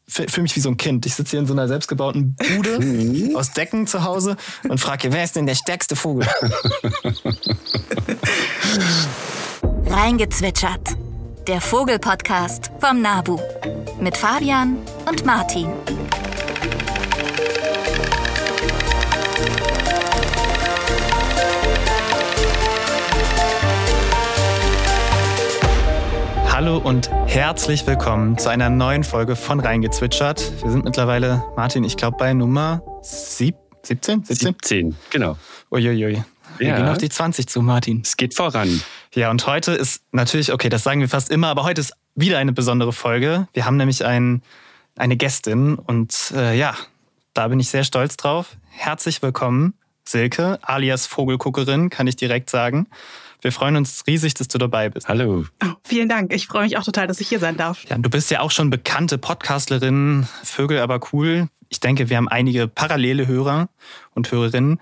fühle mich wie so ein Kind. Ich sitze hier in so einer selbstgebauten Bude aus Decken zu Hause und frage, wer ist denn der stärkste Vogel? Reingezwitschert. Der Vogel-Podcast vom NABU. Mit Fabian und Martin. Hallo und herzlich willkommen zu einer neuen Folge von Reingezwitschert. Wir sind mittlerweile, Martin, ich glaube bei Nummer 17? 17, genau. Uiuiui. Wir gehen auf die 20 zu, Martin. Es geht voran. Ja, und heute ist natürlich, okay, das sagen wir fast immer, aber heute ist wieder eine besondere Folge. Wir haben nämlich eine Gästin und da bin ich sehr stolz drauf. Herzlich willkommen, Silke, alias Vogelguckerin, kann ich direkt sagen. Wir freuen uns riesig, dass du dabei bist. Hallo. Oh, vielen Dank. Ich freue mich auch total, dass ich hier sein darf. Ja, du bist ja auch schon bekannte Podcastlerin, Vögel aber cool. Ich denke, wir haben einige parallele Hörer und Hörerinnen.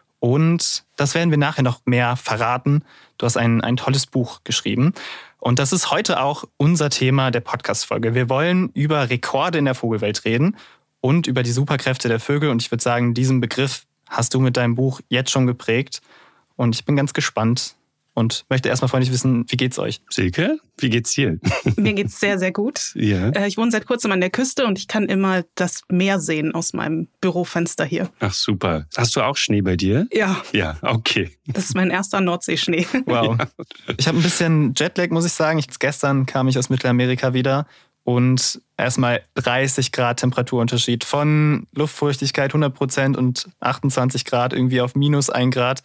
Und das werden wir nachher noch mehr verraten. Du hast ein tolles Buch geschrieben. Und das ist heute auch unser Thema der Podcast-Folge. Wir wollen über Rekorde in der Vogelwelt reden und über die Superkräfte der Vögel. Und ich würde sagen, diesen Begriff hast du mit deinem Buch jetzt schon geprägt. Und ich bin ganz gespannt und möchte erstmal freundlich wissen, wie geht's euch? Silke, wie geht's dir? Mir geht's sehr, sehr gut. Ja. Ich wohne seit kurzem an der Küste und ich kann immer das Meer sehen aus meinem Bürofenster hier. Ach super. Hast du auch Schnee bei dir? Ja. Ja, okay. Das ist mein erster Nordseeschnee. Wow. Ja. Ich habe ein bisschen Jetlag, muss ich sagen. Gestern kam ich aus Mittelamerika wieder und erstmal 30 Grad Temperaturunterschied von Luftfeuchtigkeit 100% und 28 Grad irgendwie auf -1 Grad.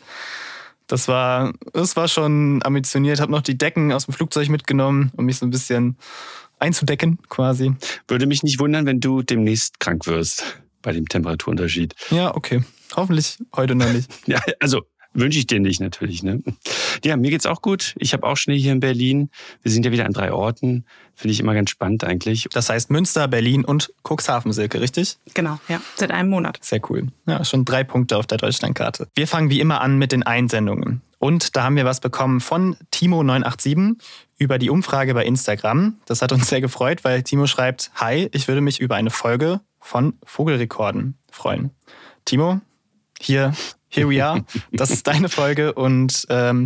Das war schon ambitioniert. Habe noch die Decken aus dem Flugzeug mitgenommen, um mich so ein bisschen einzudecken quasi. Würde mich nicht wundern, wenn du demnächst krank wirst bei dem Temperaturunterschied. Ja, okay. Hoffentlich heute noch nicht. Ja, also wünsche ich dir nicht natürlich, ne? Ja, mir geht's auch gut. Ich habe auch Schnee hier in Berlin. Wir sind ja wieder an 3 Orten. Finde ich immer ganz spannend eigentlich. Das heißt Münster, Berlin und Cuxhaven, Silke, richtig? Genau, ja. Seit einem Monat. Sehr cool. Ja, schon 3 Punkte auf der Deutschlandkarte. Wir fangen wie immer an mit den Einsendungen. Und da haben wir was bekommen von Timo987 über die Umfrage bei Instagram. Das hat uns sehr gefreut, weil Timo schreibt, hi, ich würde mich über eine Folge von Vogelrekorden freuen. Timo, here we are. Das ist deine Folge und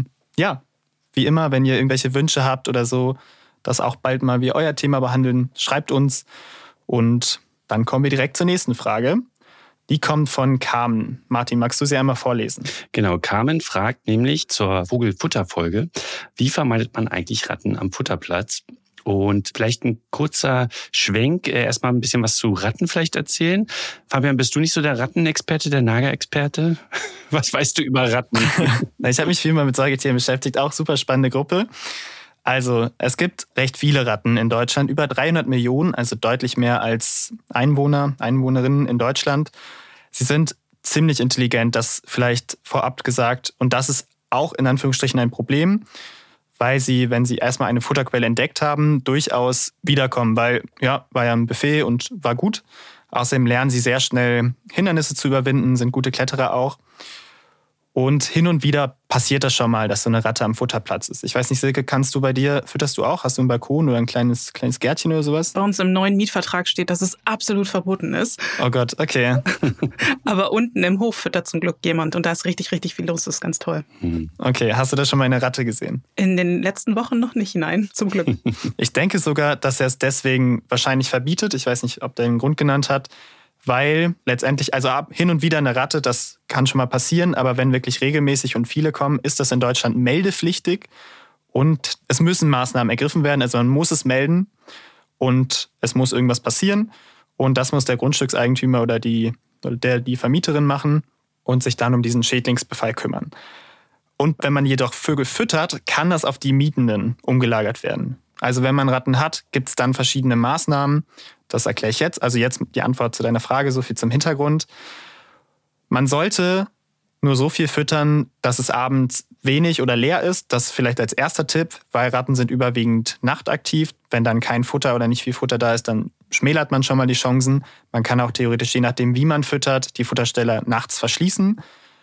wie immer, wenn ihr irgendwelche Wünsche habt oder so, dass auch bald mal wir euer Thema behandeln, schreibt uns und dann kommen wir direkt zur nächsten Frage. Die kommt von Carmen. Martin, magst du sie einmal vorlesen? Genau, Carmen fragt nämlich zur Vogelfutterfolge, wie vermeidet man eigentlich Ratten am Futterplatz? Und vielleicht ein kurzer Schwenk, erstmal ein bisschen was zu Ratten vielleicht erzählen. Fabian, bist du nicht so der Rattenexperte, der Nagerexperte? Was weißt du über Ratten? Ich habe mich viel mal mit Säugetieren beschäftigt, auch super spannende Gruppe. Also es gibt recht viele Ratten in Deutschland, über 300 Millionen, also deutlich mehr als Einwohnerinnen in Deutschland. Sie sind ziemlich intelligent, das vielleicht vorab gesagt. Und das ist auch in Anführungsstrichen ein Problem, weil sie, wenn sie erstmal eine Futterquelle entdeckt haben, durchaus wiederkommen, weil war ja ein Buffet und war gut. Außerdem lernen sie sehr schnell Hindernisse zu überwinden, sind gute Kletterer auch. Und hin und wieder passiert das schon mal, dass so eine Ratte am Futterplatz ist. Ich weiß nicht, Silke, fütterst du auch? Hast du einen Balkon oder ein kleines Gärtchen oder sowas? Bei uns im neuen Mietvertrag steht, dass es absolut verboten ist. Oh Gott, okay. Aber unten im Hof füttert zum Glück jemand und da ist richtig, richtig viel los. Das ist ganz toll. Okay, hast du da schon mal eine Ratte gesehen? In den letzten Wochen noch nicht, nein, zum Glück. Ich denke sogar, dass er es deswegen wahrscheinlich verbietet. Ich weiß nicht, ob der einen Grund genannt hat. Weil letztendlich, also hin und wieder eine Ratte, das kann schon mal passieren, aber wenn wirklich regelmäßig und viele kommen, ist das in Deutschland meldepflichtig und es müssen Maßnahmen ergriffen werden. Also man muss es melden und es muss irgendwas passieren und das muss der Grundstückseigentümer oder die Vermieterin machen und sich dann um diesen Schädlingsbefall kümmern. Und wenn man jedoch Vögel füttert, kann das auf die Mietenden umgelagert werden. Also wenn man Ratten hat, gibt es dann verschiedene Maßnahmen. Das erkläre ich jetzt. Also jetzt die Antwort zu deiner Frage, so viel zum Hintergrund. Man sollte nur so viel füttern, dass es abends wenig oder leer ist. Das vielleicht als erster Tipp, weil Ratten sind überwiegend nachtaktiv. Wenn dann kein Futter oder nicht viel Futter da ist, dann schmälert man schon mal die Chancen. Man kann auch theoretisch, je nachdem wie man füttert, die Futterstelle nachts verschließen.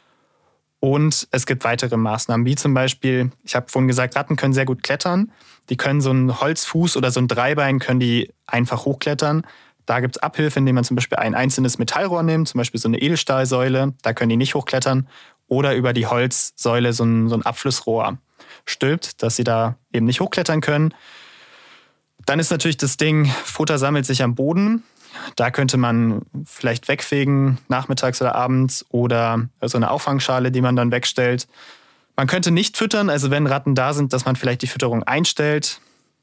Und es gibt weitere Maßnahmen, wie zum Beispiel, ich habe vorhin gesagt, Ratten können sehr gut klettern. Die können so einen Holzfuß oder so ein Dreibein können die einfach hochklettern. Da gibt es Abhilfe, indem man zum Beispiel ein einzelnes Metallrohr nimmt, zum Beispiel so eine Edelstahlsäule, da können die nicht hochklettern. Oder über die Holzsäule so ein Abflussrohr stülpt, dass sie da eben nicht hochklettern können. Dann ist natürlich das Ding, Futter sammelt sich am Boden. Da könnte man vielleicht wegfegen, nachmittags oder abends, oder so eine Auffangschale, die man dann wegstellt. Man könnte nicht füttern, also wenn Ratten da sind, dass man vielleicht die Fütterung einstellt.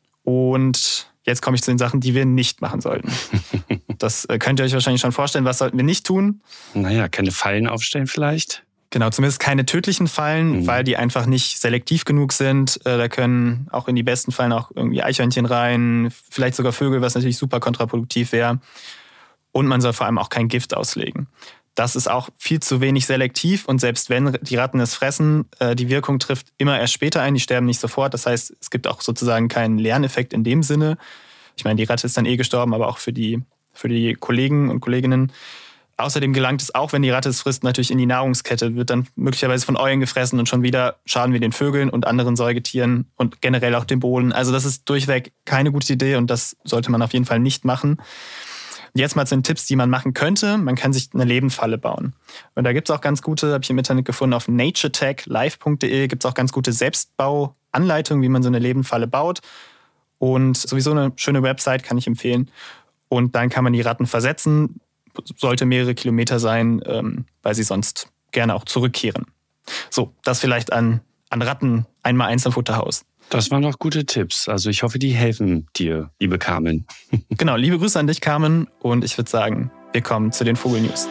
Und jetzt komme ich zu den Sachen, die wir nicht machen sollten. Das könnt ihr euch wahrscheinlich schon vorstellen. Was sollten wir nicht tun? Naja, keine Fallen aufstellen vielleicht? Genau, zumindest keine tödlichen Fallen, weil die einfach nicht selektiv genug sind. Da können auch in die besten Fallen auch irgendwie Eichhörnchen rein, vielleicht sogar Vögel, was natürlich super kontraproduktiv wäre. Und man soll vor allem auch kein Gift auslegen. Das ist auch viel zu wenig selektiv und selbst wenn die Ratten es fressen, die Wirkung trifft immer erst später ein, die sterben nicht sofort. Das heißt, es gibt auch sozusagen keinen Lerneffekt in dem Sinne. Ich meine, die Ratte ist dann gestorben, aber auch für die Kollegen und Kolleginnen. Außerdem gelangt es auch, wenn die Ratte es frisst, natürlich in die Nahrungskette, wird dann möglicherweise von Eulen gefressen und schon wieder schaden wir den Vögeln und anderen Säugetieren und generell auch dem Boden. Also das ist durchweg keine gute Idee und das sollte man auf jeden Fall nicht machen. Jetzt mal zu den Tipps, die man machen könnte. Man kann sich eine Lebenfalle bauen. Und da gibt es auch ganz gute, habe ich im Internet gefunden, auf naturetechlive.de gibt es auch ganz gute Selbstbauanleitungen, wie man so eine Lebenfalle baut. Und sowieso eine schöne Website, kann ich empfehlen. Und dann kann man die Ratten versetzen. Sollte mehrere Kilometer sein, weil sie sonst gerne auch zurückkehren. So, das vielleicht an Ratten einmal eins am Futterhaus. Das waren doch gute Tipps. Also ich hoffe, die helfen dir, liebe Carmen. Genau, liebe Grüße an dich, Carmen. Und ich würde sagen, wir kommen zu den Vogelnews.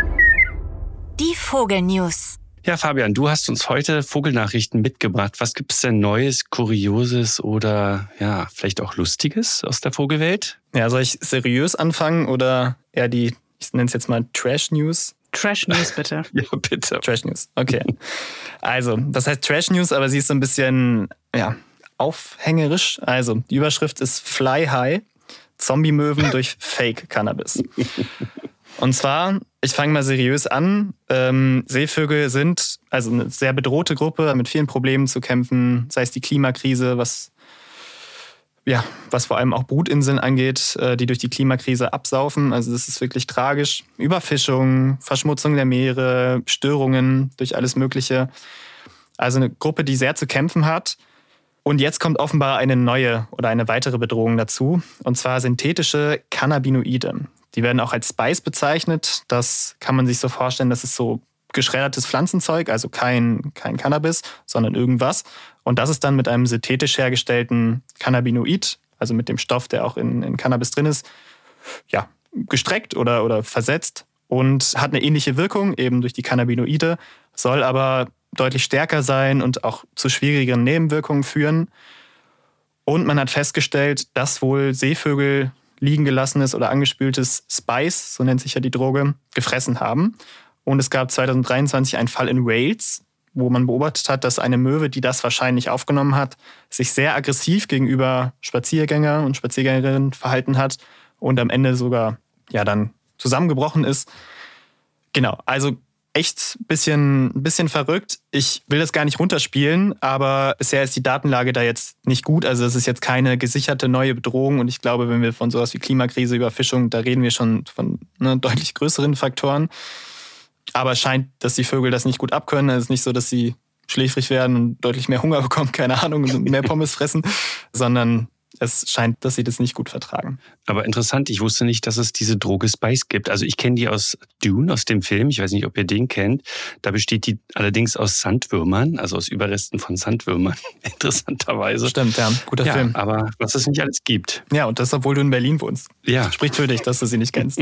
Die Vogelnews. Ja, Fabian, du hast uns heute Vogelnachrichten mitgebracht. Was gibt es denn Neues, Kurioses oder ja, vielleicht auch Lustiges aus der Vogelwelt? Ja, soll ich seriös anfangen oder eher die, ich nenne es jetzt mal Trash-News? Trash-News bitte. Ja, bitte. Trash-News, okay. Also, das heißt Trash-News, aber sie ist so ein bisschen, ja, aufhängerisch. Also, die Überschrift ist Fly High, Zombie-Möwen durch Fake-Cannabis. Und zwar, ich fange mal seriös an. Seevögel sind also eine sehr bedrohte Gruppe, mit vielen Problemen zu kämpfen, sei es die Klimakrise, was vor allem auch Brutinseln angeht, die durch die Klimakrise absaufen. Also das ist wirklich tragisch. Überfischung, Verschmutzung der Meere, Störungen durch alles Mögliche. Also eine Gruppe, die sehr zu kämpfen hat. Und jetzt kommt offenbar eine neue oder eine weitere Bedrohung dazu. Und zwar synthetische Cannabinoide. Die werden auch als Spice bezeichnet. Das kann man sich so vorstellen, das ist so geschreddertes Pflanzenzeug, also kein Cannabis, sondern irgendwas. Und das ist dann mit einem synthetisch hergestellten Cannabinoid, also mit dem Stoff, der auch in Cannabis drin ist, ja, gestreckt oder versetzt und hat eine ähnliche Wirkung, eben durch die Cannabinoide, soll aber deutlich stärker sein und auch zu schwierigeren Nebenwirkungen führen. Und man hat festgestellt, dass wohl Seevögel liegen gelassenes oder angespültes Spice, so nennt sich ja die Droge, gefressen haben. Und es gab 2023 einen Fall in Wales, wo man beobachtet hat, dass eine Möwe, die das wahrscheinlich aufgenommen hat, sich sehr aggressiv gegenüber Spaziergänger und Spaziergängerinnen verhalten hat und am Ende sogar ja dann zusammengebrochen ist. Genau, also echt ein bisschen verrückt. Ich will das gar nicht runterspielen, aber bisher ist die Datenlage da jetzt nicht gut. Also es ist jetzt keine gesicherte neue Bedrohung und ich glaube, wenn wir von sowas wie Klimakrise, Überfischung, da reden wir schon von deutlich größeren Faktoren. Aber es scheint, dass die Vögel das nicht gut abkönnen. Es ist nicht so, dass sie schläfrig werden und deutlich mehr Hunger bekommen, keine Ahnung, und mehr Pommes fressen, sondern es scheint, dass sie das nicht gut vertragen. Aber interessant, ich wusste nicht, dass es diese Droge Spice gibt. Also ich kenne die aus Dune, aus dem Film. Ich weiß nicht, ob ihr den kennt. Da besteht die allerdings aus Sandwürmern, also aus Überresten von Sandwürmern, interessanterweise. Stimmt, ja, guter Film. Aber was es nicht alles gibt. Ja, und das, obwohl du in Berlin wohnst. Ja. Spricht für dich, dass du sie nicht kennst.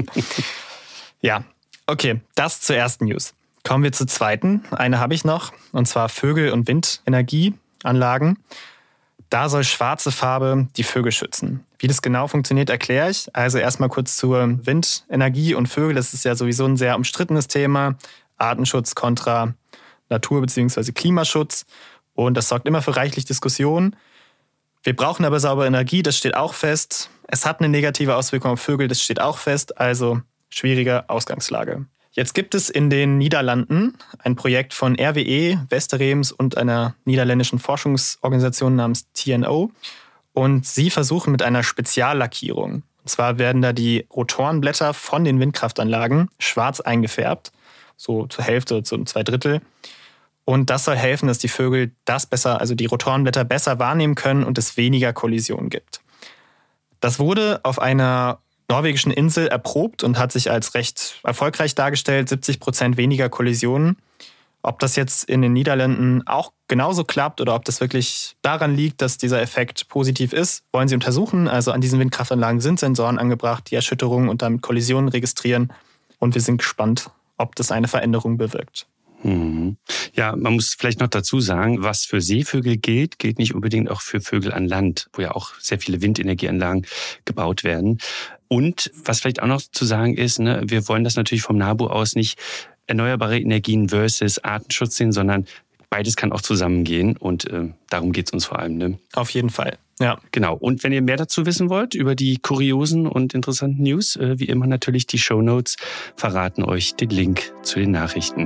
Ja, okay, das zur ersten News. Kommen wir zur zweiten. Eine habe ich noch, und zwar Vögel- und Windenergieanlagen. Da soll schwarze Farbe die Vögel schützen. Wie das genau funktioniert, erkläre ich. Also erstmal kurz zur Windenergie und Vögel. Das ist ja sowieso ein sehr umstrittenes Thema. Artenschutz kontra Natur- bzw. Klimaschutz. Und das sorgt immer für reichlich Diskussionen. Wir brauchen aber saubere Energie, das steht auch fest. Es hat eine negative Auswirkung auf Vögel, das steht auch fest. Also schwierige Ausgangslage. Jetzt gibt es in den Niederlanden ein Projekt von RWE, Westerrems und einer niederländischen Forschungsorganisation namens TNO. Und sie versuchen mit einer Speziallackierung, Und zwar werden da die Rotorenblätter von den Windkraftanlagen schwarz eingefärbt, so zur Hälfte, zu 2/3. Und das soll helfen, dass die Vögel das besser, also die Rotorenblätter besser wahrnehmen können und es weniger Kollisionen gibt. Das wurde auf einer norwegischen Insel erprobt und hat sich als recht erfolgreich dargestellt, 70% weniger Kollisionen. Ob das jetzt in den Niederlanden auch genauso klappt oder ob das wirklich daran liegt, dass dieser Effekt positiv ist, wollen sie untersuchen. Also an diesen Windkraftanlagen sind Sensoren angebracht, die Erschütterungen und damit Kollisionen registrieren. Und wir sind gespannt, ob das eine Veränderung bewirkt. Ja, man muss vielleicht noch dazu sagen, was für Seevögel gilt nicht unbedingt auch für Vögel an Land, wo ja auch sehr viele Windenergieanlagen gebaut werden. Und was vielleicht auch noch zu sagen ist, wir wollen das natürlich vom NABU aus nicht erneuerbare Energien versus Artenschutz sehen, sondern beides kann auch zusammengehen und darum geht es uns vor allem. Ne? Auf jeden Fall, ja. Genau. Und wenn ihr mehr dazu wissen wollt, über die kuriosen und interessanten News, wie immer natürlich die Shownotes verraten euch den Link zu den Nachrichten.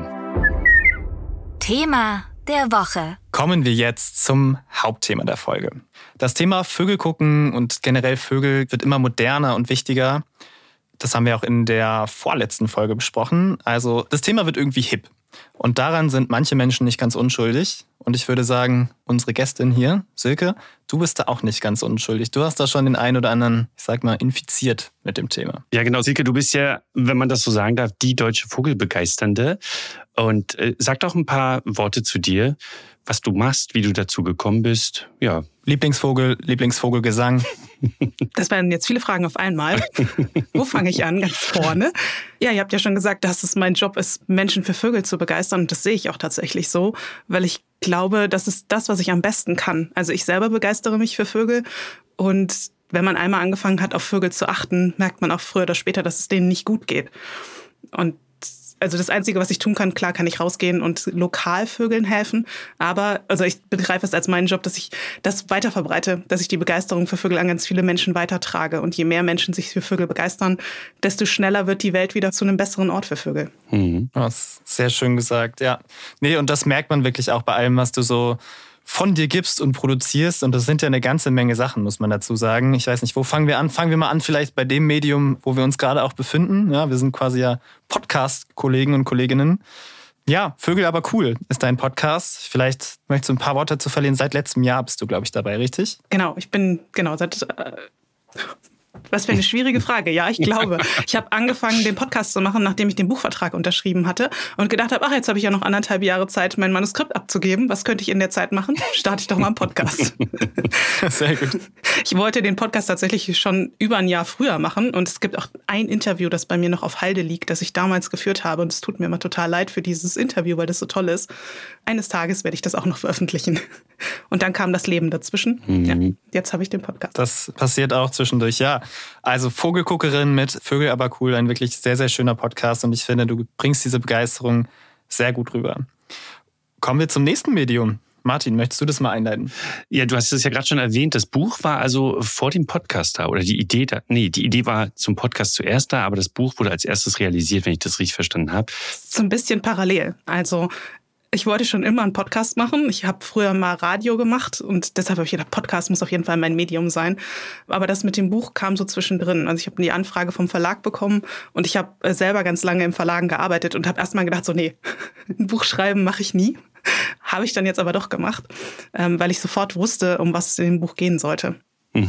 Thema der Woche. Kommen wir jetzt zum Hauptthema der Folge. Das Thema Vögel gucken und generell Vögel wird immer moderner und wichtiger. Das haben wir auch in der vorletzten Folge besprochen. Also das Thema wird irgendwie hip. Und daran sind manche Menschen nicht ganz unschuldig. Und ich würde sagen, unsere Gästin hier, Silke, du bist da auch nicht ganz unschuldig. Du hast da schon den einen oder anderen, ich sag mal, infiziert mit dem Thema. Ja, genau. Silke, du bist ja, wenn man das so sagen darf, die deutsche Vogelbegeisternde. Und sag doch ein paar Worte zu dir, was du machst, wie du dazu gekommen bist. Ja. Lieblingsvogel, Lieblingsvogelgesang. Das waren jetzt viele Fragen auf einmal. Wo fange ich an? Ganz vorne. Ja, ihr habt ja schon gesagt, dass es mein Job ist, Menschen für Vögel zu begeistern. Und das sehe ich auch tatsächlich so, weil ich glaube, das ist das, was ich am besten kann. Also ich selber begeistere mich für Vögel. Und wenn man einmal angefangen hat, auf Vögel zu achten, merkt man auch früher oder später, dass es denen nicht gut geht. Und also das Einzige, was ich tun kann, klar kann ich rausgehen und Lokalvögeln helfen. Aber also ich begreife es als meinen Job, dass ich das weiter verbreite, dass ich die Begeisterung für Vögel an ganz viele Menschen weitertrage. Und je mehr Menschen sich für Vögel begeistern, desto schneller wird die Welt wieder zu einem besseren Ort für Vögel. Das ist sehr schön gesagt, ja. Nee, und das merkt man wirklich auch bei allem, was du so von dir gibst und produzierst. Und das sind ja eine ganze Menge Sachen, muss man dazu sagen. Ich weiß nicht, wo fangen wir an? Fangen wir mal an vielleicht bei dem Medium, wo wir uns gerade auch befinden. Ja, wir sind quasi ja Podcast-Kollegen und Kolleginnen. Ja, Vögel aber cool ist dein Podcast. Vielleicht möchtest du ein paar Worte dazu verlieren. Seit letztem Jahr bist du, glaube ich, dabei, richtig? Genau, ich bin, seit... Was für eine schwierige Frage. Ja, ich glaube. Ich habe angefangen, den Podcast zu machen, nachdem ich den Buchvertrag unterschrieben hatte und gedacht habe, jetzt habe ich ja noch 1,5 Jahre Zeit, mein Manuskript abzugeben. Was könnte ich in der Zeit machen? Starte ich doch mal einen Podcast. Sehr gut. Ich wollte den Podcast tatsächlich schon über ein Jahr früher machen und es gibt auch ein Interview, das bei mir noch auf Halde liegt, das ich damals geführt habe und es tut mir immer total leid für dieses Interview, weil das so toll ist. Eines Tages werde ich das auch noch veröffentlichen. Und dann kam das Leben dazwischen. Ja, jetzt habe ich den Podcast. Das passiert auch zwischendurch, ja. Also Vogelguckerin mit Vögel aber cool, ein wirklich sehr, sehr schöner Podcast und ich finde, du bringst diese Begeisterung sehr gut rüber. Kommen wir zum nächsten Medium. Martin, möchtest du das mal einleiten? Ja, du hast es ja gerade schon erwähnt, das Buch war also vor dem Podcast da oder die Idee war zum Podcast zuerst da, aber das Buch wurde als erstes realisiert, wenn ich das richtig verstanden habe. So ein bisschen parallel. Also ich wollte schon immer einen Podcast machen. Ich habe früher mal Radio gemacht und deshalb habe ich gedacht, Podcast muss auf jeden Fall mein Medium sein. Aber das mit dem Buch kam so zwischendrin. Also ich habe die Anfrage vom Verlag bekommen und ich habe selber ganz lange im Verlagen gearbeitet und habe erst mal gedacht, ein Buch schreiben mache ich nie. Habe ich dann jetzt aber doch gemacht, weil ich sofort wusste, um was es in dem Buch gehen sollte.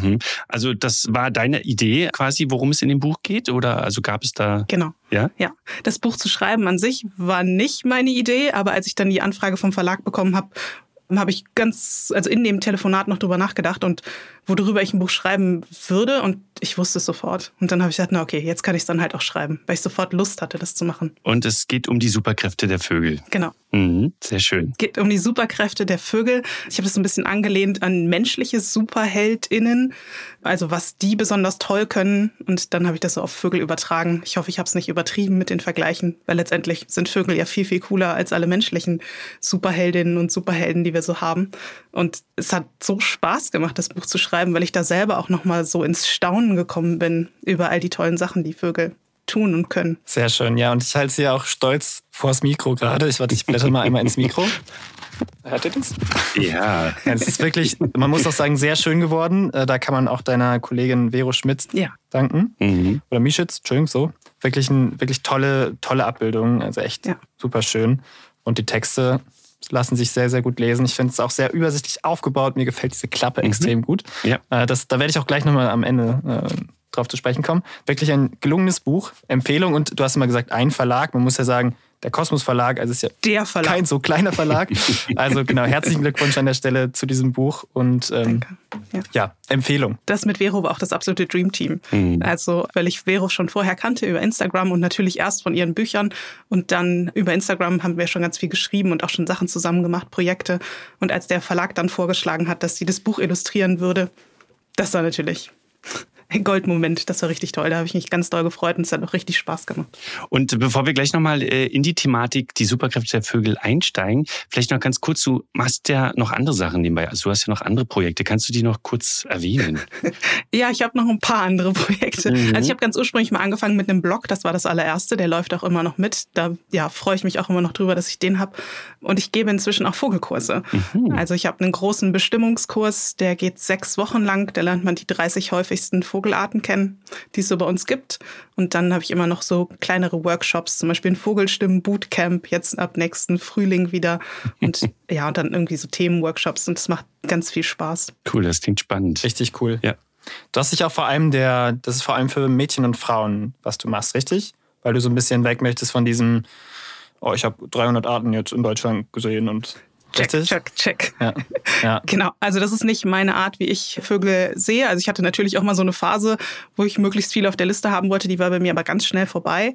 Also das war deine Idee quasi, worum es in dem Buch geht? Oder also gab es da... Genau. Ja? Ja. Das Buch zu schreiben an sich war nicht meine Idee, aber als ich dann die Anfrage vom Verlag bekommen habe, habe ich in dem Telefonat noch drüber nachgedacht und worüber ich ein Buch schreiben würde und ich wusste es sofort. Und dann habe ich gesagt, jetzt kann ich es dann halt auch schreiben, weil ich sofort Lust hatte, das zu machen. Und es geht um die Superkräfte der Vögel. Genau. Sehr schön. Es geht um die Superkräfte der Vögel. Ich habe das so ein bisschen angelehnt an menschliche SuperheldInnen, also was die besonders toll können. Und dann habe ich das so auf Vögel übertragen. Ich hoffe, ich habe es nicht übertrieben mit den Vergleichen, weil letztendlich sind Vögel ja viel, viel cooler als alle menschlichen Superheldinnen und Superhelden, die wir so haben. Und es hat so Spaß gemacht, das Buch zu schreiben, weil ich da selber auch nochmal so ins Staunen gekommen bin über all die tollen Sachen, die Vögel tun und können. Sehr schön, ja. Und ich halte sie ja auch stolz vors Mikro gerade. Ich blätter mal einmal ins Mikro. Hört ihr das? Ja. Es ist wirklich, man muss auch sagen, sehr schön geworden. Da kann man auch deiner Kollegin Vero Schmitz danken. Mhm. Oder Mischitz, Entschuldigung, so. Wirklich tolle Abbildung. Also echt super schön. Und die Texte lassen sich sehr, sehr gut lesen. Ich finde es auch sehr übersichtlich aufgebaut. Mir gefällt diese Klappe extrem gut. Ja. Da werde ich auch gleich nochmal am Ende drauf zu sprechen kommen. Wirklich ein gelungenes Buch. Empfehlung. Und du hast immer gesagt, ein Verlag. Man muss ja sagen, der Kosmos Verlag, also ist ja der Verlag. Kein so kleiner Verlag. Also genau, herzlichen Glückwunsch an der Stelle zu diesem Buch und Empfehlung. Das mit Vero war auch das absolute Dreamteam. Also, weil ich Vero schon vorher kannte über Instagram und natürlich erst von ihren Büchern und dann über Instagram haben wir schon ganz viel geschrieben und auch schon Sachen zusammen gemacht, Projekte. Und als der Verlag dann vorgeschlagen hat, dass sie das Buch illustrieren würde, das war natürlich ein Goldmoment, das war richtig toll. Da habe ich mich ganz doll gefreut und es hat auch richtig Spaß gemacht. Und bevor wir gleich nochmal in die Thematik, die Superkräfte der Vögel einsteigen, vielleicht noch ganz kurz, du machst ja noch andere Sachen nebenbei. Also du hast ja noch andere Projekte. Kannst du die noch kurz erwähnen? Ja, ich habe noch ein paar andere Projekte. Also ich habe ganz ursprünglich mal angefangen mit einem Blog, das war das allererste, der läuft auch immer noch mit. Da freue ich mich auch immer noch drüber, dass ich den habe. Und ich gebe inzwischen auch Vogelkurse. Also ich habe einen großen Bestimmungskurs, der geht 6 Wochen lang. Da lernt man die 30 häufigsten Vogelarten kennen, die es so bei uns gibt. Und dann habe ich immer noch so kleinere Workshops, zum Beispiel ein Vogelstimmen-Bootcamp, jetzt ab nächsten Frühling wieder. Und und dann irgendwie so Themenworkshops. Und das macht ganz viel Spaß. Cool, das klingt spannend. Richtig cool. Ja. Du hast dich auch vor allem das ist vor allem für Mädchen und Frauen, was du machst, richtig? Weil du so ein bisschen weg möchtest von diesem, ich habe 300 Arten jetzt in Deutschland gesehen und Check. Ja. Genau, also das ist nicht meine Art, wie ich Vögel sehe. Also ich hatte natürlich auch mal so eine Phase, wo ich möglichst viel auf der Liste haben wollte, die war bei mir aber ganz schnell vorbei.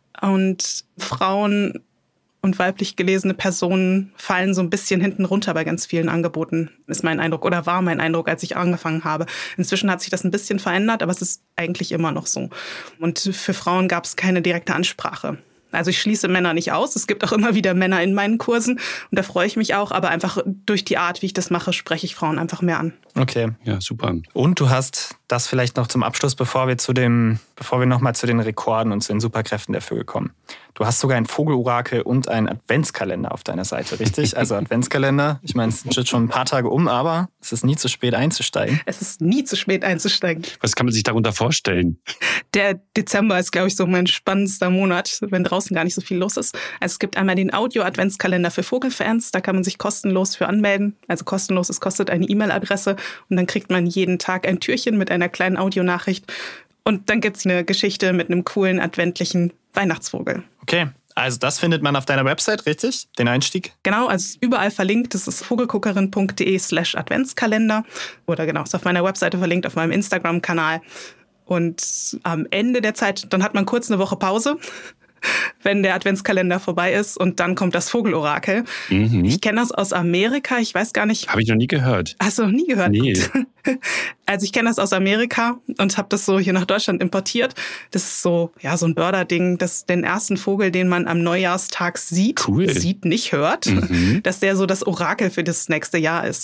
Und Frauen und weiblich gelesene Personen fallen so ein bisschen hinten runter bei ganz vielen Angeboten, ist mein Eindruck oder war mein Eindruck, als ich angefangen habe. Inzwischen hat sich das ein bisschen verändert, aber es ist eigentlich immer noch so. Und für Frauen gab es keine direkte Ansprache. Also ich schließe Männer nicht aus. Es gibt auch immer wieder Männer in meinen Kursen und da freue ich mich auch. Aber einfach durch die Art, wie ich das mache, spreche ich Frauen einfach mehr an. Okay. Ja, super. Und du hast das vielleicht noch zum Abschluss, bevor wir nochmal zu den Rekorden und zu den Superkräften der Vögel kommen. Du hast sogar ein Vogelorakel und einen Adventskalender auf deiner Seite, richtig? Also Adventskalender, ich meine, es ist schon ein paar Tage um, aber es ist nie zu spät einzusteigen. Es ist nie zu spät einzusteigen. Was kann man sich darunter vorstellen? Der Dezember ist, glaube ich, so mein spannendster Monat, wenn draußen gar nicht so viel los ist. Also es gibt einmal den Audio-Adventskalender für Vogelfans, da kann man sich kostenlos für anmelden. Also kostenlos, es kostet eine E-Mail-Adresse und dann kriegt man jeden Tag ein Türchen mit einer kleinen Audionachricht. Und dann gibt es eine Geschichte mit einem coolen adventlichen Weihnachtsvogel. Okay, also das findet man auf deiner Website, richtig? Den Einstieg? Genau, also überall verlinkt. Das ist vogelguckerin.de/Adventskalender. Oder genau, ist auf meiner Webseite verlinkt, auf meinem Instagram-Kanal. Und am Ende der Zeit, dann hat man kurz eine Woche Pause, wenn der Adventskalender vorbei ist. Und dann kommt das Vogelorakel. Ich kenne das aus Amerika. Ich weiß gar nicht. Habe ich noch nie gehört. Hast du noch nie gehört? Nee. Also ich kenne das aus Amerika und habe das so hier nach Deutschland importiert. Das ist so ein Börder-Ding, dass den ersten Vogel, den man am Neujahrstag sieht, nicht hört, dass der so das Orakel für das nächste Jahr ist.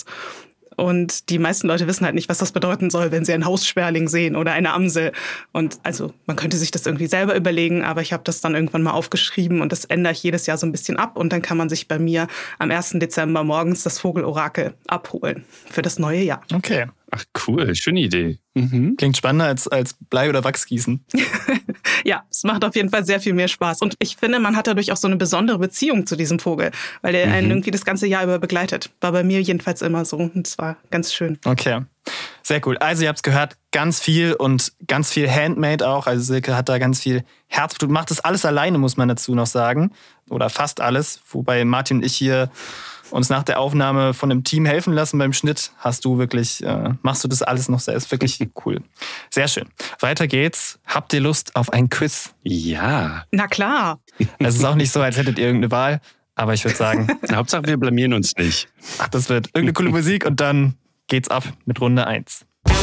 Und die meisten Leute wissen halt nicht, was das bedeuten soll, wenn sie einen Haussperling sehen oder eine Amsel. Und also man könnte sich das irgendwie selber überlegen, aber ich habe das dann irgendwann mal aufgeschrieben und das ändere ich jedes Jahr so ein bisschen ab. Und dann kann man sich bei mir am 1. Dezember morgens das Vogelorakel abholen für das neue Jahr. Okay. Ach cool, schöne Idee. Klingt spannender als Blei- oder Wachsgießen. Ja, es macht auf jeden Fall sehr viel mehr Spaß. Und ich finde, man hat dadurch auch so eine besondere Beziehung zu diesem Vogel, weil der einen irgendwie das ganze Jahr über begleitet. War bei mir jedenfalls immer so und es war ganz schön. Okay, sehr cool. Also ihr habt es gehört, ganz viel und ganz viel Handmade auch. Also Silke hat da ganz viel Herzblut. Macht das alles alleine, muss man dazu noch sagen. Oder fast alles. Wobei Martin und ich hier uns nach der Aufnahme von dem Team helfen lassen beim Schnitt, machst du das alles noch selbst. Wirklich cool. Sehr schön. Weiter geht's. Habt ihr Lust auf ein Quiz? Ja. Na klar. Es ist auch nicht so, als hättet ihr irgendeine Wahl, aber ich würde sagen... Hauptsache, wir blamieren uns nicht. Das wird irgendeine coole Musik und dann geht's ab mit Runde 1.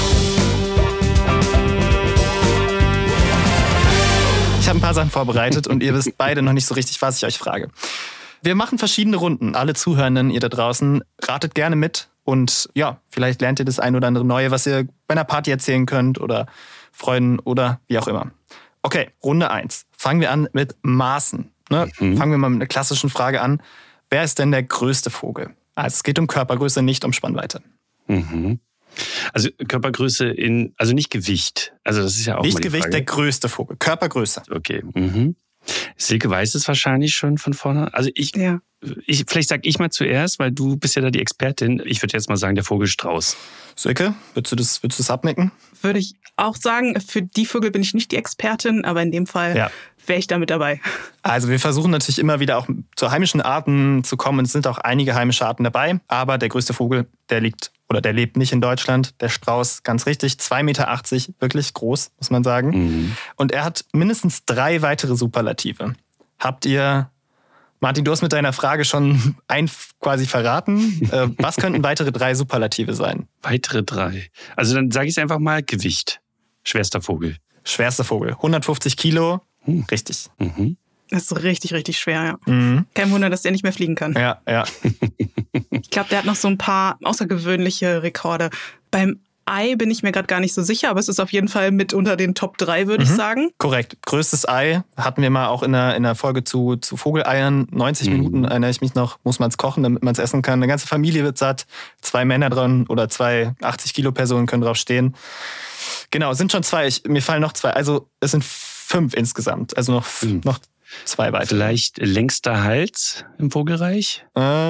Ich habe ein paar Sachen vorbereitet und ihr wisst beide noch nicht so richtig, was ich euch frage. Wir machen verschiedene Runden. Alle Zuhörenden, ihr da draußen, ratet gerne mit. Und ja, vielleicht lernt ihr das ein oder andere Neue, was ihr bei einer Party erzählen könnt oder Freunden oder wie auch immer. Okay, Runde 1. Fangen wir an mit Maßen. Fangen wir mal mit einer klassischen Frage an. Wer ist denn der größte Vogel? Also es geht um Körpergröße, nicht um Spannweite. Mhm. Also Körpergröße also nicht Gewicht. Also das ist ja auch nicht mal die Gewicht, Frage. der größte Vogel. Körpergröße. Okay. Mhm. Silke weiß es wahrscheinlich schon von vorne. Also vielleicht sage ich mal zuerst, weil du bist ja da die Expertin. Ich würde jetzt mal sagen, der Vogelstrauß. Silke, würdest du das abnicken? Würde ich auch sagen, für die Vögel bin ich nicht die Expertin, aber in dem Fall wäre ich da mit dabei. Also wir versuchen natürlich immer wieder auch zu heimischen Arten zu kommen. Es sind auch einige heimische Arten dabei. Aber der größte Vogel, der lebt nicht in Deutschland. Der Strauß, ganz richtig, 2,80 Meter, wirklich groß, muss man sagen. Mhm. Und er hat mindestens 3 weitere Superlative. Martin, du hast mit deiner Frage schon quasi verraten. Was könnten weitere 3 Superlative sein? Weitere 3. Also dann sage ich es einfach mal Gewicht. Schwerster Vogel. Schwerster Vogel, 150 Kilo. Richtig. Mhm. Das ist richtig, richtig schwer, ja. Mhm. Kein Wunder, dass der nicht mehr fliegen kann. Ja. Ich glaube, der hat noch so ein paar außergewöhnliche Rekorde. Beim Ei bin ich mir gerade gar nicht so sicher, aber es ist auf jeden Fall mit unter den Top 3, würde ich sagen. Korrekt. Größtes Ei hatten wir mal auch in der Folge zu Vogeleiern. 90 Minuten, erinnere ich mich noch, muss man es kochen, damit man es essen kann. Eine ganze Familie wird satt. 2 Männer dran oder 2 80-Kilo-Personen können drauf stehen. Genau, sind schon 2. Mir fallen noch 2. Also es sind 5 insgesamt. Also noch 2 weitere. Vielleicht längster Hals im Vogelreich?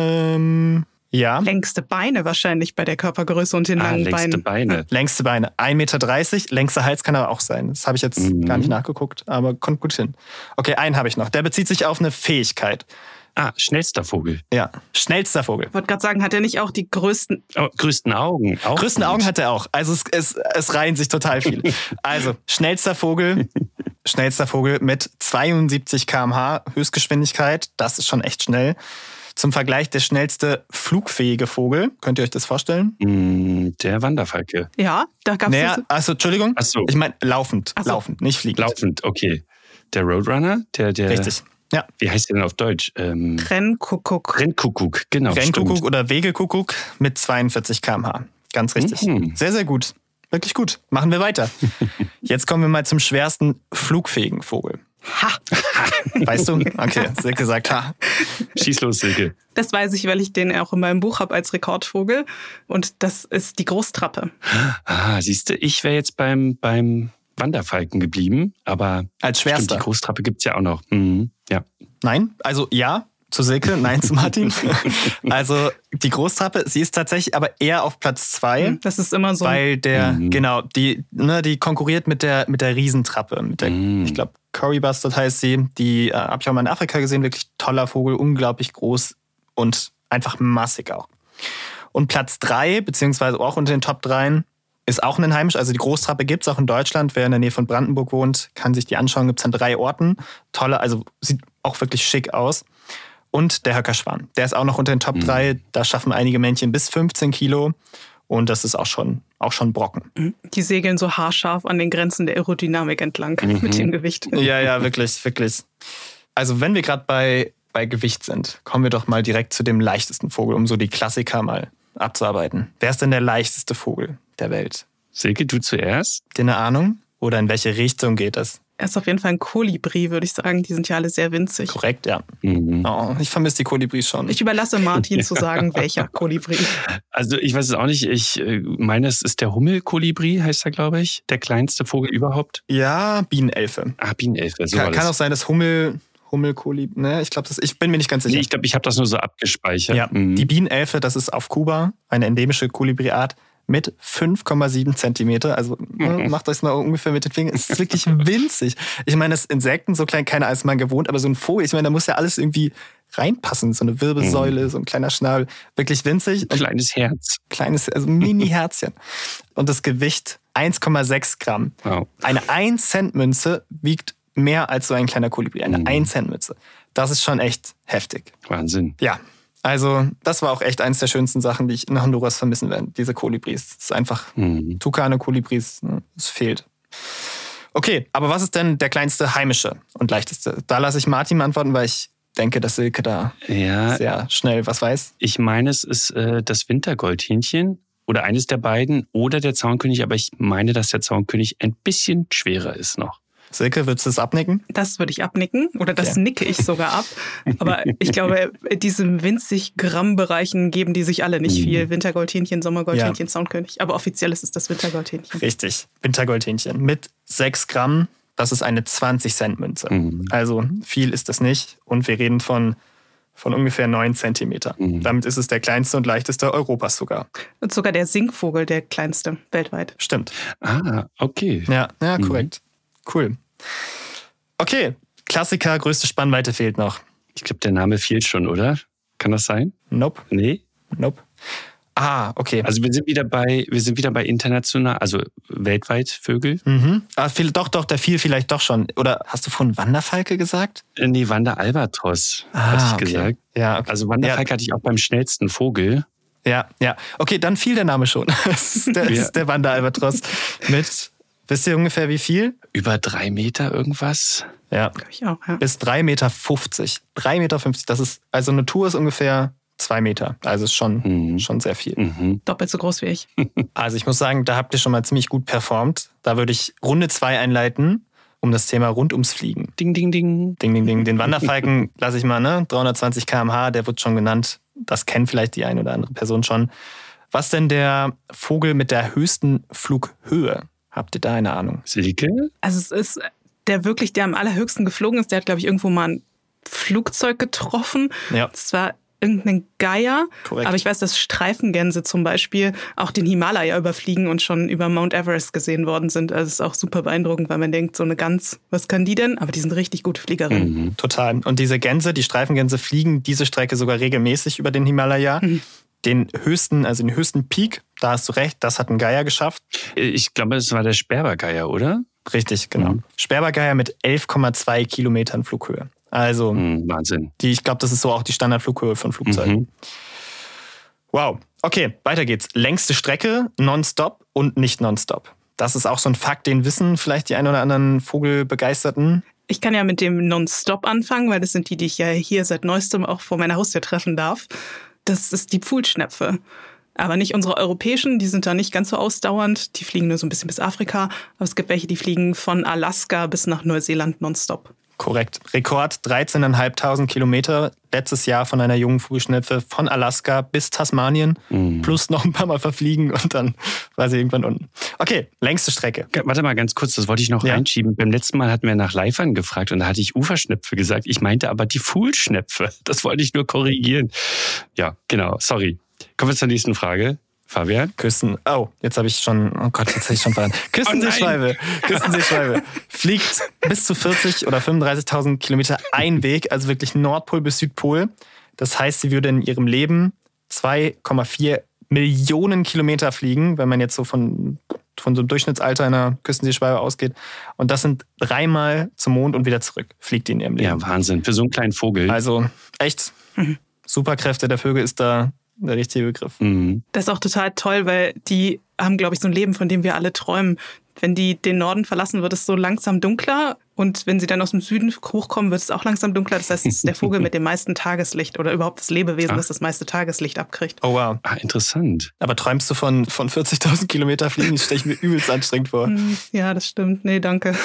Ja. Längste Beine wahrscheinlich bei der Körpergröße und den langen längste Beinen. Längste Beine. 1,30 Meter. Längster Hals kann aber auch sein. Das habe ich jetzt gar nicht nachgeguckt, aber kommt gut hin. Okay, einen habe ich noch. Der bezieht sich auf eine Fähigkeit. Schnellster Vogel. Ja, schnellster Vogel. Ich wollte gerade sagen, hat er nicht auch die größten... Größten Augen. Größten Augen hat er auch. Also es reihen sich total viele. Also, schnellster Vogel mit 72 km/h Höchstgeschwindigkeit. Das ist schon echt schnell. Zum Vergleich der schnellste flugfähige Vogel. Könnt ihr euch das vorstellen? Der Wanderfalke. Ja, da gab es... Entschuldigung. Achso. Ich meine laufend, nicht fliegend. Laufend, okay. Der Roadrunner? Der Richtig. Ja. Wie heißt der denn auf Deutsch? Rennkuckuck. Rennkuckuck, genau. Rennkuckuck stimmt. oder Wegekuckuck mit 42 km/h. Ganz richtig. Sehr, sehr gut. Wirklich gut. Machen wir weiter. Jetzt kommen wir mal zum schwersten flugfähigen Vogel. Ha! Weißt du? Okay, Silke sagt ha. Schieß los, Silke. Das weiß ich, weil ich den auch in meinem Buch habe als Rekordvogel. Und das ist die Großtrappe. Siehst du, ich wäre jetzt beim Wanderfalken geblieben, aber als schwerster. Stimmt, die Großtrappe gibt's ja auch noch. Ja. Nein, also ja zu Silke, nein zu Martin. Also die Großtrappe, sie ist tatsächlich aber eher auf Platz 2. Das ist immer so. Weil die konkurriert mit der Riesentrappe. Mit der, ich glaube, Curry Bustard heißt sie. Die habe ich auch mal in Afrika gesehen. Wirklich toller Vogel, unglaublich groß und einfach massig auch. Und Platz 3, beziehungsweise auch unter den Top 3, ist auch ein heimisch. Also die Großtrappe gibt es auch in Deutschland. Wer in der Nähe von Brandenburg wohnt, kann sich die anschauen. Gibt es an 3 Orten. Tolle, also sieht auch wirklich schick aus. Und der Höckerschwan. Der ist auch noch unter den Top 3. Da schaffen einige Männchen bis 15 Kilo. Und das ist auch schon Brocken. Die segeln so haarscharf an den Grenzen der Aerodynamik entlang mit dem Gewicht. Ja, wirklich, wirklich. Also wenn wir gerade bei Gewicht sind, kommen wir doch mal direkt zu dem leichtesten Vogel, um so die Klassiker mal abzuarbeiten. Wer ist denn der leichteste Vogel der Welt? Silke, du zuerst? Habt ihr eine Ahnung? Oder in welche Richtung geht es? Er ist auf jeden Fall ein Kolibri, würde ich sagen. Die sind ja alle sehr winzig. Korrekt, ja. Oh, ich vermisse die Kolibris schon. Ich überlasse Martin zu sagen, welcher Kolibri. Also ich weiß es auch nicht. Ich meine, es ist der Hummelkolibri, heißt er, glaube ich. Der kleinste Vogel überhaupt. Ja, Bienenelfe. Bienenelfe. So kann auch sein, dass Hummelkolibri, ne? Ich bin mir nicht ganz sicher. Nee, ich glaube, ich habe das nur so abgespeichert. Ja, die Bienenelfe, das ist auf Kuba eine endemische Kolibriart mit 5,7 Zentimeter. Also macht euch mal ungefähr mit den Fingern. Es ist wirklich winzig. Ich meine, das Insekten, so klein, keiner ist mal gewohnt, aber so ein Vogel, ich meine, da muss ja alles irgendwie reinpassen. So eine Wirbelsäule, so ein kleiner Schnabel. Wirklich winzig. Kleines Herz. Also Mini-Herzchen. Und das Gewicht 1,6 Gramm. Wow. Eine 1-Cent-Münze wiegt mehr als so ein kleiner Kolibri. Eine 1-Cent-Münze. Das ist schon echt heftig. Wahnsinn. Ja. Also, das war auch echt eins der schönsten Sachen, die ich in Honduras vermissen werde. Diese Kolibris. Das ist einfach Tukane-Kolibris. Es fehlt. Okay, aber was ist denn der kleinste heimische und leichteste? Da lasse ich Martin antworten, weil ich denke, dass Silke da sehr schnell was weiß. Ich meine, es ist das Wintergoldhähnchen oder eines der beiden oder der Zaunkönig, aber ich meine, dass der Zaunkönig ein bisschen schwerer ist noch. Silke, würdest du es abnicken? Das würde ich abnicken oder das nicke ich sogar ab. Aber ich glaube, in diesen winzig Gramm-Bereichen geben die sich alle nicht viel. Wintergoldhähnchen, Sommergoldhähnchen, Soundkönig. Aber offiziell ist es das Wintergoldhähnchen. Richtig, Wintergoldhähnchen mit 6 Gramm. Das ist eine 20-Cent-Münze. Also viel ist das nicht. Und wir reden von ungefähr 9 Zentimeter. Damit ist es der kleinste und leichteste Europas sogar. Und sogar der Singvogel der kleinste weltweit. Stimmt. Ah, okay. Ja, korrekt. Cool. Okay, Klassiker, größte Spannweite fehlt noch. Ich glaube, der Name fehlt schon, oder? Kann das sein? Nope. Nee? Nope. Ah, okay. Also wir sind wieder bei international, also weltweit Vögel. Doch, der fiel vielleicht doch schon. Oder hast du von Wanderfalke gesagt? Nee, Wanderalbatros, hatte ich gesagt. Ja, okay. Also Wanderfalke hatte ich auch beim schnellsten Vogel. Ja. Okay, dann fiel der Name schon. Das ist der Wanderalbatros mit, wisst ihr ungefähr wie viel? Über 3 Meter irgendwas? Ja. Glaube ich auch, ja. Bis 3,50 Meter. 3,50 Meter, das ist, also eine Tour ist ungefähr 2 Meter. Also ist schon sehr viel. Doppelt so groß wie ich. Also ich muss sagen, da habt ihr schon mal ziemlich gut performt. Da würde ich Runde 2 einleiten, um das Thema rund ums Fliegen. Ding, ding, ding. Ding, ding, ding. Den Wanderfalken lasse ich mal, 320 km/h, der wird schon genannt. Das kennt vielleicht die eine oder andere Person schon. Was denn der Vogel mit der höchsten Flughöhe? Habt ihr da eine Ahnung? Silke? Also es ist der am allerhöchsten geflogen ist. Der hat, glaube ich, irgendwo mal ein Flugzeug getroffen. Ja. Das war irgendein Geier. Korrekt. Aber ich weiß, dass Streifengänse zum Beispiel auch den Himalaya überfliegen und schon über Mount Everest gesehen worden sind. Also es ist auch super beeindruckend, weil man denkt, so eine Gans, was kann die denn? Aber die sind richtig gute Fliegerinnen. Total. Und diese Gänse, die Streifengänse, fliegen diese Strecke sogar regelmäßig über den Himalaya. Den höchsten Peak, da hast du recht, das hat ein Geier geschafft. Ich glaube, es war der Sperbergeier, oder? Richtig, genau. Sperbergeier mit 11,2 Kilometern Flughöhe. Also Wahnsinn. Ich glaube, das ist so auch die Standardflughöhe von Flugzeugen. Wow. Okay, weiter geht's. Längste Strecke, nonstop und nicht nonstop. Das ist auch so ein Fakt, den wissen vielleicht die ein oder anderen Vogelbegeisterten. Ich kann ja mit dem Nonstop anfangen, weil das sind die ich ja hier seit Neuestem auch vor meiner Haustür treffen darf. Das ist die Pfuhlschnepfe. Aber nicht unsere europäischen, die sind da nicht ganz so ausdauernd. Die fliegen nur so ein bisschen bis Afrika. Aber es gibt welche, die fliegen von Alaska bis nach Neuseeland nonstop. Korrekt. Rekord 13.500 Kilometer letztes Jahr von einer jungen Vogelschnepfe von Alaska bis Tasmanien. Plus noch ein paar Mal verfliegen und dann war sie irgendwann unten. Okay, längste Strecke. Warte mal ganz kurz, das wollte ich noch reinschieben. Beim letzten Mal hatten wir nach Leifern gefragt und da hatte ich Uferschnepfe gesagt. Ich meinte aber die Pfuhlschnepfe. Das wollte ich nur korrigieren. Ja, genau, sorry. Kommen wir zur nächsten Frage. Fabian? Jetzt habe ich schon verraten. Küstenseeschwalbe. Küstenseeschwalbe. Fliegt bis zu 40 oder 35.000 Kilometer ein Weg, also wirklich Nordpol bis Südpol. Das heißt, sie würde in ihrem Leben 2,4 Millionen Kilometer fliegen, wenn man jetzt so von so einem Durchschnittsalter einer Küstenseeschwalbe ausgeht. Und das sind 3-mal zum Mond und wieder zurück, fliegt die in ihrem Leben. Ja, Wahnsinn. Für so einen kleinen Vogel. Also echt, Superkräfte der Vögel ist da der richtige Begriff. Das ist auch total toll, weil die haben, glaube ich, so ein Leben, von dem wir alle träumen. Wenn die den Norden verlassen, wird es so langsam dunkler. Und wenn sie dann aus dem Süden hochkommen, wird es auch langsam dunkler. Das heißt, es ist der Vogel mit dem meisten Tageslicht oder überhaupt das Lebewesen, das meiste Tageslicht abkriegt. Oh wow. Interessant. Aber träumst du von 40.000 Kilometer fliegen? Das stelle ich mir übelst anstrengend vor. Ja, das stimmt. Nee, danke.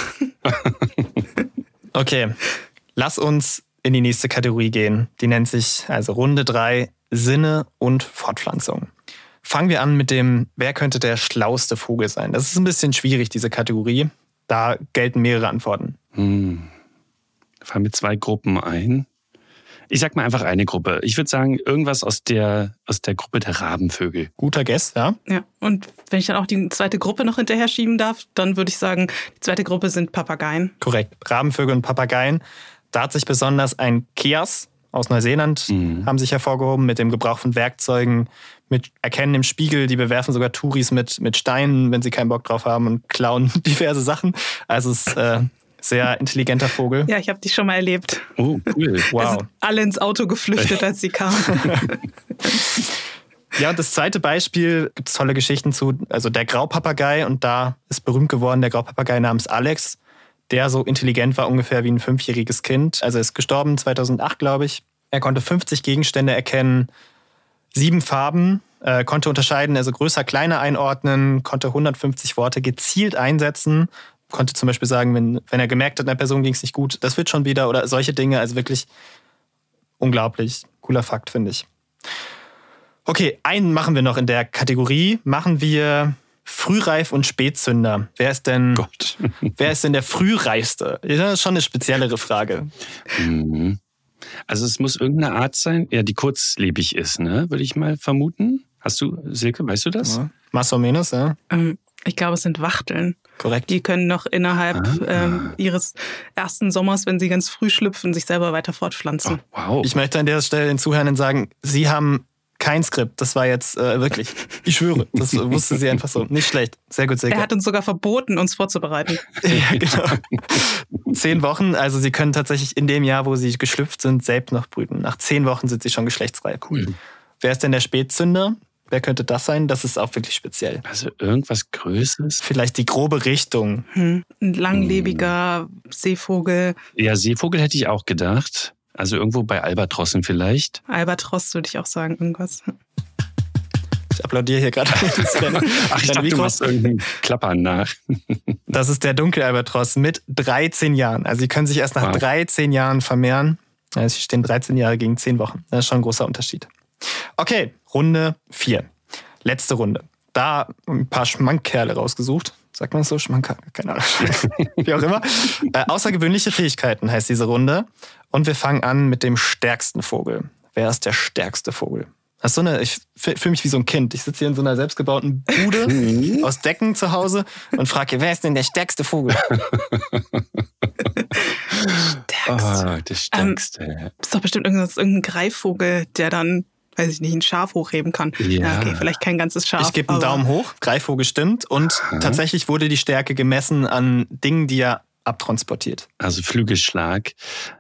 Okay, lass uns in die nächste Kategorie gehen. Die nennt sich also Runde 3, Sinne und Fortpflanzung. Fangen wir an mit dem, wer könnte der schlauste Vogel sein? Das ist ein bisschen schwierig, diese Kategorie. Da gelten mehrere Antworten. Fallen mir 2 Gruppen ein. Ich sag mal einfach eine Gruppe. Ich würde sagen, irgendwas aus der Gruppe der Rabenvögel. Guter Guess, ja. Ja, und wenn ich dann auch die zweite Gruppe noch hinterher schieben darf, dann würde ich sagen, die zweite Gruppe sind Papageien. Korrekt, Rabenvögel und Papageien. Da hat sich besonders ein Keas aus Neuseeland haben sich hervorgehoben mit dem Gebrauch von Werkzeugen, mit Erkennen im Spiegel. Die bewerfen sogar Touris mit Steinen, wenn sie keinen Bock drauf haben und klauen diverse Sachen. Also es ist sehr intelligenter Vogel. Ja, ich habe die schon mal erlebt. Oh, cool. Wow. Wir sind alle ins Auto geflüchtet, als sie kamen. Ja, und das zweite Beispiel gibt es tolle Geschichten zu. Also der Graupapagei, und da ist berühmt geworden der Graupapagei namens Alex, der so intelligent war ungefähr wie ein 5-jähriges Kind. Also er ist gestorben 2008, glaube ich. Er konnte 50 Gegenstände erkennen, 7 Farben, konnte unterscheiden, also größer, kleiner einordnen, konnte 150 Worte gezielt einsetzen, konnte zum Beispiel sagen, wenn er gemerkt hat, einer Person ging es nicht gut, das wird schon wieder oder solche Dinge. Also wirklich unglaublich cooler Fakt, finde ich. Okay, einen machen wir noch in der Kategorie. Machen wir Frühreif und Spätzünder. Wer ist denn der Frühreifste? Das ist schon eine speziellere Frage. Also es muss irgendeine Art sein, die kurzlebig ist, ne? Würde ich mal vermuten. Hast du, Silke, weißt du das? Ja. Más o menos, ja. Ich glaube, es sind Wachteln. Korrekt. Die können noch innerhalb ihres ersten Sommers, wenn sie ganz früh schlüpfen, sich selber weiter fortpflanzen. Oh, wow. Ich möchte an der Stelle den Zuhörern sagen, sie haben kein Skript. Das war jetzt wirklich, ich schwöre, das wusste sie einfach so. Nicht schlecht. Sehr gut, sehr gut. Er hat uns sogar verboten, uns vorzubereiten. Ja, genau. 10 Wochen, also sie können tatsächlich in dem Jahr, wo sie geschlüpft sind, selbst noch brüten. Nach 10 Wochen sind sie schon geschlechtsreif. Cool. Wer ist denn der Spätzünder? Wer könnte das sein? Das ist auch wirklich speziell. Also irgendwas Größeres? Vielleicht die grobe Richtung. Ein langlebiger Seevogel. Ja, Seevogel hätte ich auch gedacht. Also irgendwo bei Albatrossen vielleicht. Albatros würde ich auch sagen, irgendwas. Ich applaudiere hier gerade. Ach, ich dachte, du machst irgendeinen Klappern nach. Das ist der Dunkelalbatros mit 13 Jahren. Also sie können sich erst nach 13 Jahren vermehren. Also sie stehen 13 Jahre gegen 10 Wochen. Das ist schon ein großer Unterschied. Okay, Runde 4. Letzte Runde. Da ein paar Schmankkerle rausgesucht. Sagt man das so? Schmankerle? Keine Ahnung. Wie auch immer. Außergewöhnliche Fähigkeiten heißt diese Runde. Und wir fangen an mit dem stärksten Vogel. Wer ist der stärkste Vogel? Das ist so ich fühle mich wie so ein Kind. Ich sitze hier in so einer selbstgebauten Bude aus Decken zu Hause und frage, wer ist denn der stärkste Vogel? Der stärkste. Ist doch bestimmt irgendein Greifvogel, der dann, weiß ich nicht, ein Schaf hochheben kann. Ja, okay, vielleicht kein ganzes Schaf. Ich gebe einen Daumen hoch. Greifvogel stimmt. Und tatsächlich wurde die Stärke gemessen an Dingen, die er abtransportiert. Also Flügelschlag.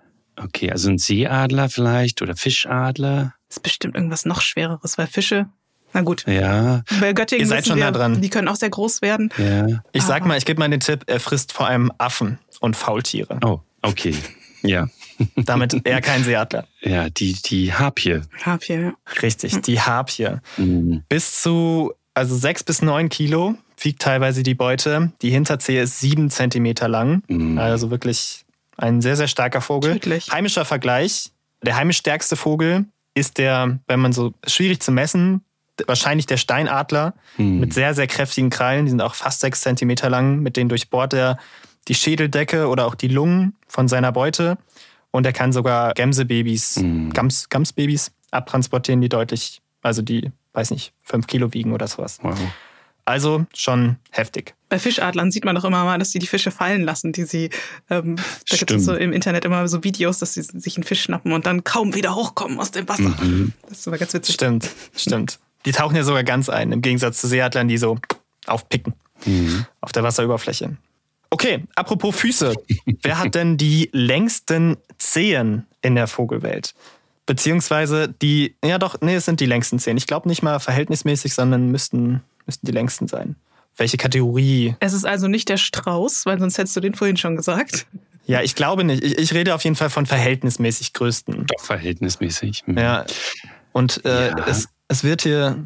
Okay, also ein Seeadler vielleicht oder Fischadler. Das ist bestimmt irgendwas noch Schwereres, weil Fische, na gut. Ja. Bei Göttingen ihr seid schon nah dran. Die können auch sehr groß werden. Ja. Ich gebe mal den Tipp, er frisst vor allem Affen und Faultiere. Oh, okay. Ja. Damit eher kein Seeadler. Ja, die Harpie. Harpie, ja. Richtig, die Harpie. Mhm. Bis zu 6 bis 9 Kilo wiegt teilweise die Beute. Die Hinterzehe ist 7 Zentimeter lang. Mhm. Also wirklich ein sehr, sehr starker Vogel. Tödlich. Heimischer Vergleich. Der heimisch stärkste Vogel ist der, wenn man so, schwierig zu messen, wahrscheinlich der Steinadler mit sehr, sehr kräftigen Krallen. Die sind auch fast 6 Zentimeter lang. Mit denen durchbohrt er die Schädeldecke oder auch die Lungen von seiner Beute. Und er kann sogar Gämsebabys, Gamsbabys abtransportieren, die deutlich, also die, weiß nicht, 5 Kilo wiegen oder sowas. Wow. Also schon heftig. Bei Fischadlern sieht man doch immer mal, dass die Fische fallen lassen, die sie, da gibt es so im Internet immer so Videos, dass sie sich einen Fisch schnappen und dann kaum wieder hochkommen aus dem Wasser. Das ist aber ganz witzig. Stimmt. Die tauchen ja sogar ganz ein, im Gegensatz zu Seeadlern, die so aufpicken auf der Wasseroberfläche. Okay, apropos Füße. Wer hat denn die längsten Zehen in der Vogelwelt? Beziehungsweise es sind die längsten Zehen. Ich glaube nicht mal verhältnismäßig, sondern müssten die längsten sein. Welche Kategorie? Es ist also nicht der Strauß, weil sonst hättest du den vorhin schon gesagt. Ja, ich glaube nicht. Ich rede auf jeden Fall von verhältnismäßig größten. Doch, verhältnismäßig. Ja. Und es wird hier,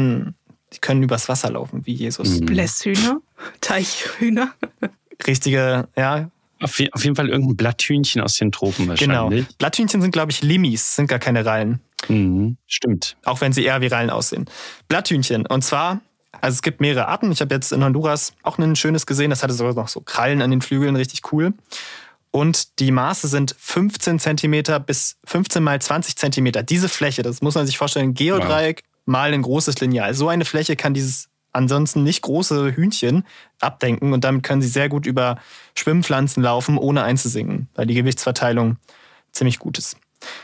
die können übers Wasser laufen, wie Jesus. Blässhühner, Teichhühner. Richtige, ja. Auf jeden Fall irgendein Blatthühnchen aus den Tropen wahrscheinlich. Genau. Blatthühnchen sind, glaube ich, Limis, sind gar keine Rallen. Stimmt. Auch wenn sie eher wie Rallen aussehen. Blatthühnchen. Und zwar, also es gibt mehrere Arten. Ich habe jetzt in Honduras auch ein schönes gesehen. Das hatte sogar noch so Krallen an den Flügeln, richtig cool. Und die Maße sind 15 Zentimeter bis 15 mal 20 Zentimeter. Diese Fläche, das muss man sich vorstellen, ein Geodreieck mal ein großes Lineal. So eine Fläche kann dieses ansonsten nicht große Hühnchen abdenken und damit können sie sehr gut über Schwimmpflanzen laufen, ohne einzusinken, weil die Gewichtsverteilung ziemlich gut ist.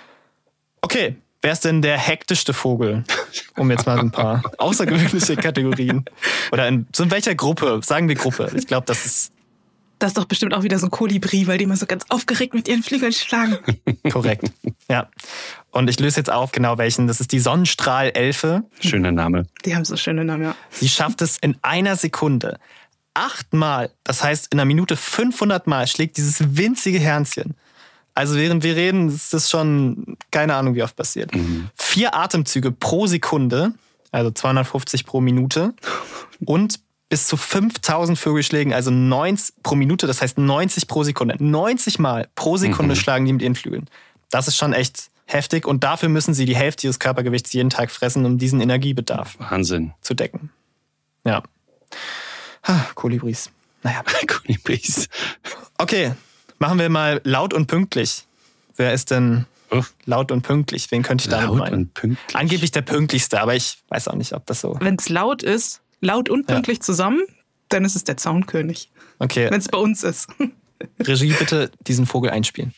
Okay, wer ist denn der hektischste Vogel? Um jetzt mal ein paar außergewöhnliche Kategorien. Oder in welcher Gruppe? Sagen wir Gruppe. Ich glaube, das ist doch bestimmt auch wieder so ein Kolibri, weil die immer so ganz aufgeregt mit ihren Flügeln schlagen. Korrekt, ja. Und ich löse jetzt auf, genau welchen. Das ist die Sonnenstrahlelfe. Schöner Name. Die haben so schöne Namen, ja. Sie schafft es in einer Sekunde 8-mal, das heißt in einer Minute 500-mal schlägt dieses winzige Hörnchen. Also während wir reden, ist das schon keine Ahnung, wie oft passiert. 4 Atemzüge pro Sekunde, also 250 pro Minute. Und bis zu 5000 Flügelschlägen, also 90 pro Minute, das heißt 90 pro Sekunde. 90 Mal pro Sekunde schlagen die mit ihren Flügeln. Das ist schon echt heftig und dafür müssen sie die Hälfte ihres Körpergewichts jeden Tag fressen, um diesen Energiebedarf Wahnsinn. zu decken. Ja. Kolibris. Naja. Kolibris. Okay, machen wir mal laut und pünktlich. Wer ist denn laut und pünktlich? Wen könnte ich damit meinen? Laut und pünktlich. Angeblich der pünktlichste, aber ich weiß auch nicht, ob das so... Wenn es laut ist, laut und pünktlich zusammen, dann ist es der Zaunkönig. Okay. Wenn es bei uns ist. Regie, bitte diesen Vogel einspielen.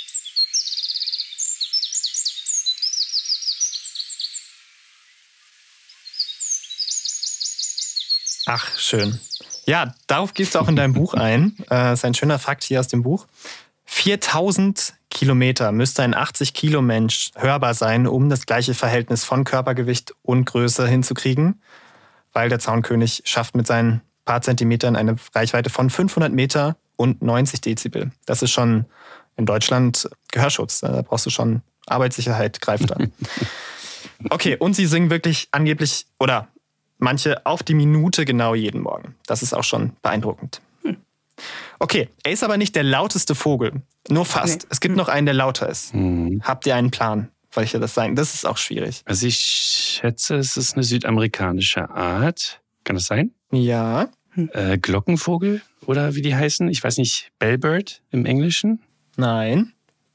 Ach, schön. Ja, darauf gehst du auch in deinem Buch ein. Das ist ein schöner Fakt hier aus dem Buch. 4000 Kilometer müsste ein 80-Kilo-Mensch hörbar sein, um das gleiche Verhältnis von Körpergewicht und Größe hinzukriegen, weil der Zaunkönig schafft mit seinen paar Zentimetern eine Reichweite von 500 Meter und 90 Dezibel. Das ist schon in Deutschland Gehörschutz. Da brauchst du schon Arbeitssicherheit, greift an. Okay, und sie singen wirklich angeblich, oder manche auf die Minute genau jeden Morgen. Das ist auch schon beeindruckend. Okay, er ist aber nicht der lauteste Vogel. Nur fast. Nee. Es gibt noch einen, der lauter ist. Habt ihr einen Plan, welcher das sein? Das ist auch schwierig. Also ich schätze, es ist eine südamerikanische Art. Kann das sein? Ja. Glockenvogel oder wie die heißen? Ich weiß nicht, Bellbird im Englischen? Nein.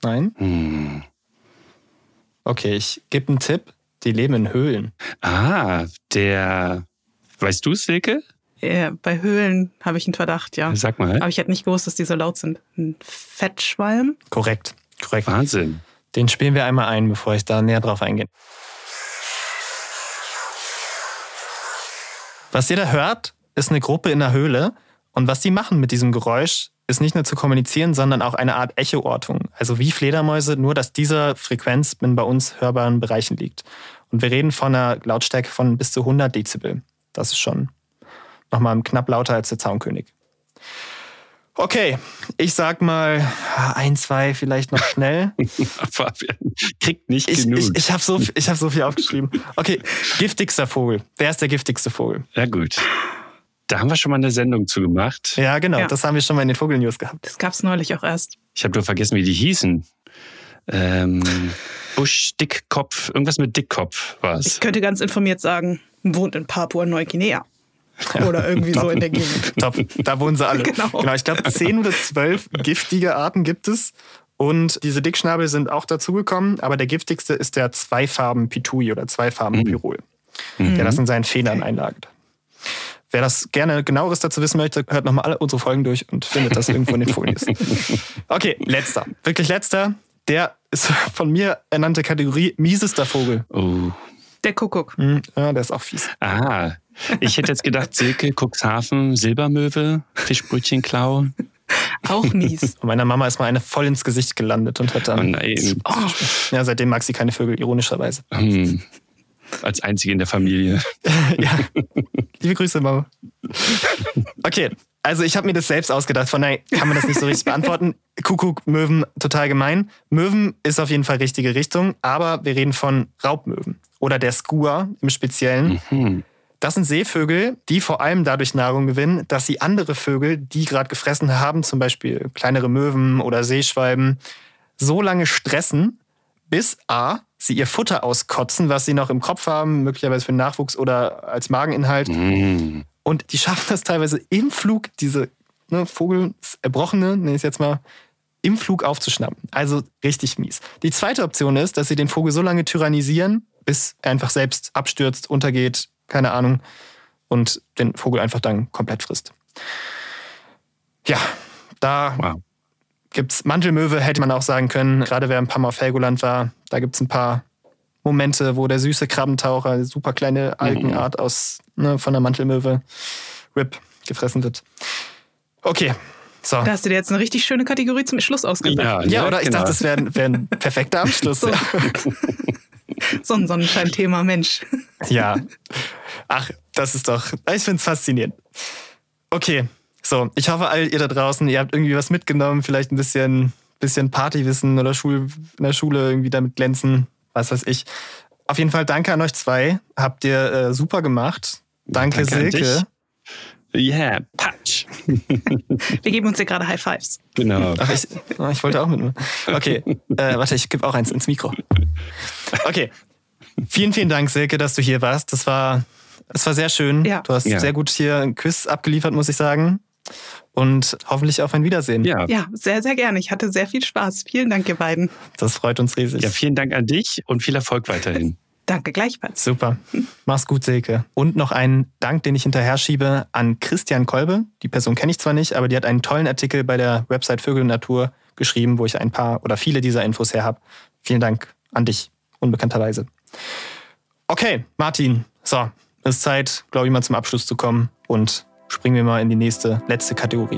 Okay, ich gebe einen Tipp. Die leben in Höhlen. Weißt du es, Silke? Ja, bei Höhlen habe ich einen Verdacht, ja. Sag mal. Aber ich hätte nicht gewusst, dass die so laut sind. Ein Fettschwalm? Korrekt. Wahnsinn. Den spielen wir einmal ein, bevor ich da näher drauf eingehe. Was ihr da hört, ist eine Gruppe in der Höhle. Und was die machen mit diesem Geräusch, ist nicht nur zu kommunizieren, sondern auch eine Art Echoortung. Also wie Fledermäuse, nur dass diese Frequenz in bei uns hörbaren Bereichen liegt. Und wir reden von einer Lautstärke von bis zu 100 Dezibel. Das ist schon nochmal knapp lauter als der Zaunkönig. Okay, ich sag mal 1, 2 vielleicht noch schnell. Fabian kriegt nicht genug. Ich habe so viel aufgeschrieben. Okay, giftigster Vogel. Wer ist der giftigste Vogel? Ja gut. Da haben wir schon mal eine Sendung zu gemacht. Ja, genau. Ja. Das haben wir schon mal in den Vogelnews gehabt. Das gab's neulich auch erst. Ich habe nur vergessen, wie die hießen. Busch, Dickkopf, irgendwas mit Dickkopf war es. Ich könnte ganz informiert sagen, wohnt in Papua-Neuguinea. Oder irgendwie so in der Gegend. Top, da wohnen sie alle. Genau, ich glaube 10 oder 12 giftige Arten gibt es. Und diese Dickschnabel sind auch dazugekommen. Aber der giftigste ist der Zweifarben-Pitui oder Zweifarben-Pirol, der das in seinen Federn einlagert. Wer das gerne genaueres dazu wissen möchte, hört nochmal alle unsere Folgen durch und findet das irgendwo in den Folien. Okay, letzter. Wirklich letzter. Der ist von mir ernannte Kategorie miesester Vogel. Oh. Der Kuckuck. Ja, der ist auch fies. Ich hätte jetzt gedacht, Silke, Cuxhaven, Silbermöwe, Fischbrötchenklau. Auch mies. Und meiner Mama ist mal eine voll ins Gesicht gelandet und hat dann... Oh nein. Ja, seitdem mag sie keine Vögel, ironischerweise. Als einzige in der Familie. Ja. Liebe Grüße, Mama. Okay, also ich habe mir das selbst ausgedacht. Von daher kann man das nicht so richtig beantworten. Kuckuck, Möwen, total gemein. Möwen ist auf jeden Fall richtige Richtung, aber wir reden von Raubmöwen. Oder der Skua im Speziellen. Das sind Seevögel, die vor allem dadurch Nahrung gewinnen, dass sie andere Vögel, die gerade gefressen haben, zum Beispiel kleinere Möwen oder Seeschwalben, so lange stressen, bis A, sie ihr Futter auskotzen, was sie noch im Kopf haben, möglicherweise für den Nachwuchs oder als Mageninhalt. Und die schaffen das teilweise im Flug, diese Vogel, das Erbrochene, nenne ich es jetzt mal, im Flug aufzuschnappen. Also richtig mies. Die zweite Option ist, dass sie den Vogel so lange tyrannisieren, bis er einfach selbst abstürzt, untergeht, keine Ahnung, und den Vogel einfach dann komplett frisst. Ja, da gibt's Mantelmöwe, hätte man auch sagen können. Gerade wer ein paar Mal auf Helgoland war, da gibt's ein paar Momente, wo der süße Krabbentaucher, eine super kleine Algenart von der Mantelmöwe, RIP, gefressen wird. Okay, so. Da hast du dir jetzt eine richtig schöne Kategorie zum Schluss ausgedacht. Ja, oder ich dachte, das wäre ein perfekter Abschluss. So. So ein Sonnenschein-Thema, Mensch. Ja. Ach, das ist doch, ich finde es faszinierend. Okay, so, ich hoffe, all ihr da draußen, ihr habt irgendwie was mitgenommen, vielleicht ein bisschen Partywissen oder in der Schule irgendwie damit glänzen, was weiß ich. Auf jeden Fall danke an euch zwei, habt ihr super gemacht. Danke Silke. Yeah, Patsch. Wir geben uns hier gerade High Fives. Genau. Ach, ich wollte auch mit. Okay, warte, ich gebe auch eins ins Mikro. Okay, vielen Dank, Silke, dass du hier warst. Es war sehr schön. Ja. Du hast sehr gut hier ein Quiz abgeliefert, muss ich sagen. Und hoffentlich auf ein Wiedersehen. Ja, sehr, sehr gerne. Ich hatte sehr viel Spaß. Vielen Dank, ihr beiden. Das freut uns riesig. ja, vielen Dank an dich und viel Erfolg weiterhin. Danke gleichfalls. Super. Mach's gut, Silke. Und noch einen Dank, den ich hinterher schiebe, an Christian Kolbe. Die Person kenne ich zwar nicht, aber die hat einen tollen Artikel bei der Website Vögel und Natur geschrieben, wo ich ein paar oder viele dieser Infos her habe. Vielen Dank an dich, unbekannterweise. Okay, Martin. So, ist Zeit, glaube ich, mal zum Abschluss zu kommen. Und springen wir mal in die letzte Kategorie.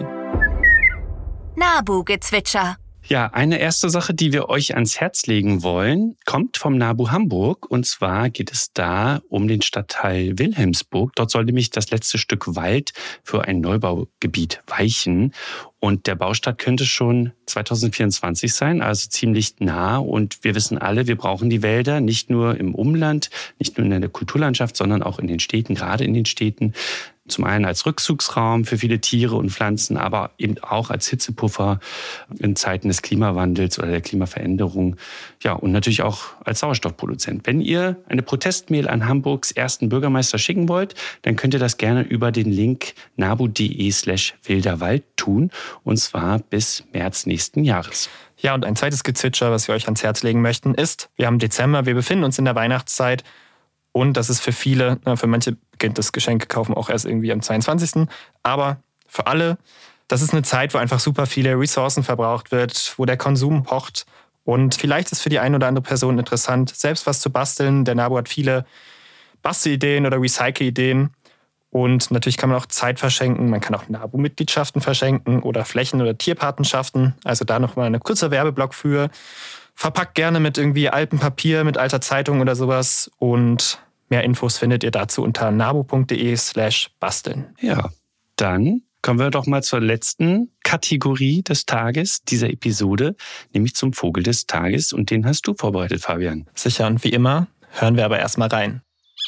Nabu-Gezwitscher. Ja, eine erste Sache, die wir euch ans Herz legen wollen, kommt vom NABU Hamburg. Und zwar geht es da um den Stadtteil Wilhelmsburg. Dort soll nämlich das letzte Stück Wald für ein Neubaugebiet weichen. Und der Baustart könnte schon 2024 sein, also ziemlich nah. Und wir wissen alle, wir brauchen die Wälder, nicht nur im Umland, nicht nur in der Kulturlandschaft, sondern auch in den Städten, gerade in den Städten. Zum einen als Rückzugsraum für viele Tiere und Pflanzen, aber eben auch als Hitzepuffer in Zeiten des Klimawandels oder der Klimaveränderung. Ja, und natürlich auch als Sauerstoffproduzent. Wenn ihr eine Protestmail an Hamburgs ersten Bürgermeister schicken wollt, dann könnt ihr das gerne über den Link nabu.de/wilderwald tun. Und zwar bis März nächsten Jahres. Ja, und ein zweites Gezwitscher, was wir euch ans Herz legen möchten, ist, wir haben Dezember, wir befinden uns in der Weihnachtszeit. Und das ist für viele, für manche beginnt das Geschenke kaufen auch erst irgendwie am 22. Aber für alle, das ist eine Zeit, wo einfach super viele Ressourcen verbraucht wird, wo der Konsum pocht. Und vielleicht ist für die eine oder andere Person interessant, selbst was zu basteln. Der NABU hat viele Bastelideen oder Recycle-Ideen. Und natürlich kann man auch Zeit verschenken. Man kann auch NABU-Mitgliedschaften verschenken oder Flächen- oder Tierpatenschaften. Also da nochmal ein kurzer Werbeblock für. Verpackt gerne mit irgendwie altem Papier, mit alter Zeitung oder sowas. Und mehr Infos findet ihr dazu unter nabu.de/basteln. Ja, dann kommen wir doch mal zur letzten Kategorie des Tages dieser Episode, nämlich zum Vogel des Tages. Und den hast du vorbereitet, Fabian. Sicher, und wie immer hören wir aber erstmal rein.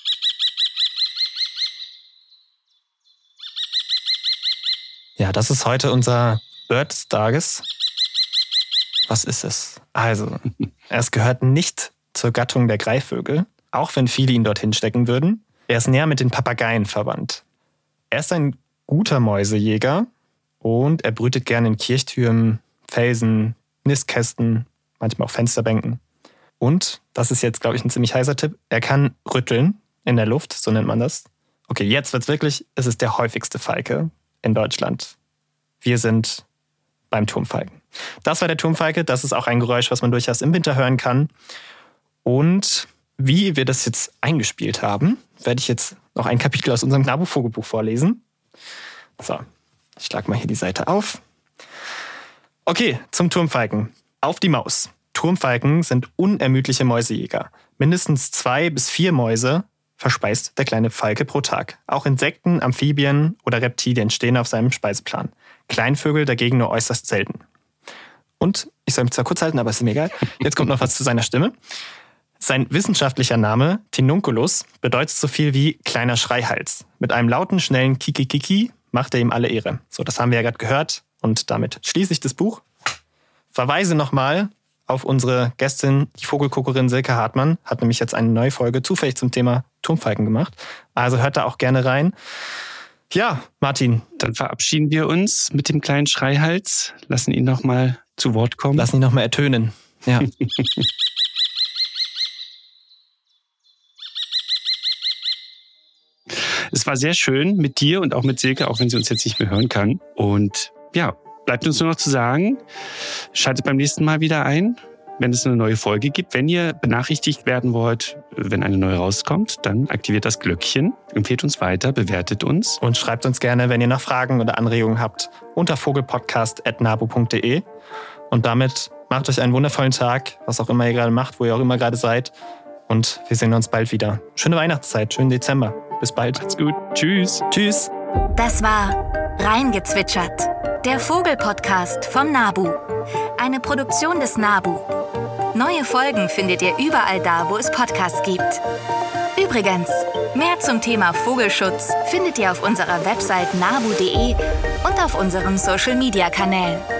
Ja, das ist heute unser Bird des Tages. Was ist es? Also, es gehört nicht zur Gattung der Greifvögel, auch wenn viele ihn dorthin stecken würden. Er ist näher mit den Papageien verwandt. Er ist ein guter Mäusejäger und er brütet gerne in Kirchtürmen, Felsen, Nistkästen, manchmal auch Fensterbänken. Und, das ist jetzt, glaube ich, ein ziemlich heißer Tipp, er kann rütteln in der Luft, so nennt man das. Okay, jetzt wird's wirklich, es ist der häufigste Falke in Deutschland. Wir sind beim Turmfalken. Das war der Turmfalke, das ist auch ein Geräusch, was man durchaus im Winter hören kann. Und wie wir das jetzt eingespielt haben, werde ich jetzt noch ein Kapitel aus unserem NABU-Vogelbuch vorlesen. So, ich schlage mal hier die Seite auf. Okay, zum Turmfalken. Auf die Maus. Turmfalken sind unermüdliche Mäusejäger. Mindestens 2 bis 4 Mäuse verspeist der kleine Falke pro Tag. Auch Insekten, Amphibien oder Reptilien stehen auf seinem Speiseplan. Kleinvögel dagegen nur äußerst selten. Und, ich soll mich zwar kurz halten, aber ist mir egal, jetzt kommt noch was zu seiner Stimme. Sein wissenschaftlicher Name, Tinunculus, bedeutet so viel wie kleiner Schreihals. Mit einem lauten, schnellen Kiki-Kiki macht er ihm alle Ehre. So, das haben wir ja gerade gehört und damit schließe ich das Buch. Verweise nochmal auf unsere Gästin, die Vogelguckerin Silke Hartmann, hat nämlich jetzt eine neue Folge zufällig zum Thema Turmfalken gemacht. Also hört da auch gerne rein. Ja, Martin. Dann verabschieden wir uns mit dem kleinen Schreihals, lassen ihn nochmal zu Wort kommen. Lassen ihn nochmal ertönen. Ja. Es war sehr schön mit dir und auch mit Silke, auch wenn sie uns jetzt nicht mehr hören kann. Und ja, bleibt uns nur noch zu sagen, schaltet beim nächsten Mal wieder ein, wenn es eine neue Folge gibt. Wenn ihr benachrichtigt werden wollt, wenn eine neue rauskommt, dann aktiviert das Glöckchen, empfehlt uns weiter, bewertet uns. Und schreibt uns gerne, wenn ihr noch Fragen oder Anregungen habt, unter vogelpodcast@nabu.de. Und damit macht euch einen wundervollen Tag, was auch immer ihr gerade macht, wo ihr auch immer gerade seid. Und wir sehen uns bald wieder. Schöne Weihnachtszeit, schönen Dezember. Bis bald. Macht's gut. Tschüss. Tschüss. Das war Reingezwitschert, der Vogelpodcast vom NABU. Eine Produktion des NABU. Neue Folgen findet ihr überall da, wo es Podcasts gibt. Übrigens, mehr zum Thema Vogelschutz findet ihr auf unserer Website nabu.de und auf unseren Social-Media-Kanälen.